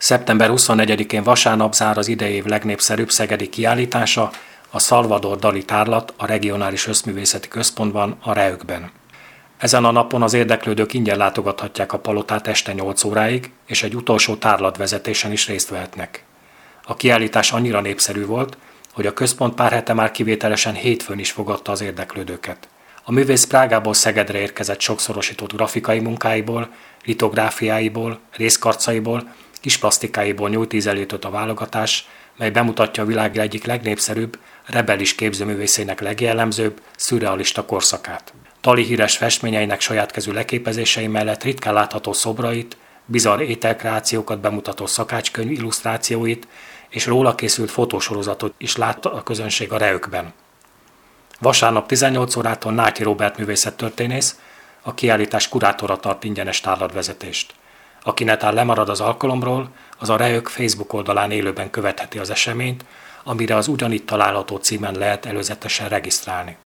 Szeptember 24-én vasárnap zár az idei év legnépszerűbb szegedi kiállítása, a Salvador Dali tárlat a Regionális Összművészeti Központban, a Reökben. Ezen a napon az érdeklődők ingyen látogathatják a palotát este 8 óráig, és egy utolsó tárlatvezetésen is részt vehetnek. A kiállítás annyira népszerű volt, hogy a központ pár hete már kivételesen hétfőn is fogadta az érdeklődőket. A művész Prágából Szegedre érkezett sokszorosított grafikai munkáiból, litográfiáiból, részkarcaiból, kis plastikáiból nyújt ízelítőt a válogatás, mely bemutatja a világ egyik legnépszerűbb, rebelis képzőművészének legjellemzőbb, szürrealista korszakát. Dali híres festményeinek sajátkezű leképezései mellett ritkán látható szobrait, bizarr ételkreációkat bemutató szakácskönyv illusztrációit és róla készült fotósorozatot is látta a közönség a Reökben. Vasárnap 18 órától Náthi Róbert művészettörténész, a kiállítás kurátora tart ingyenes tárlatvezetést. Aki netán lemarad az alkalomról, az a Reök Facebook oldalán élőben követheti az eseményt, amire az ugyanitt található címen lehet előzetesen regisztrálni.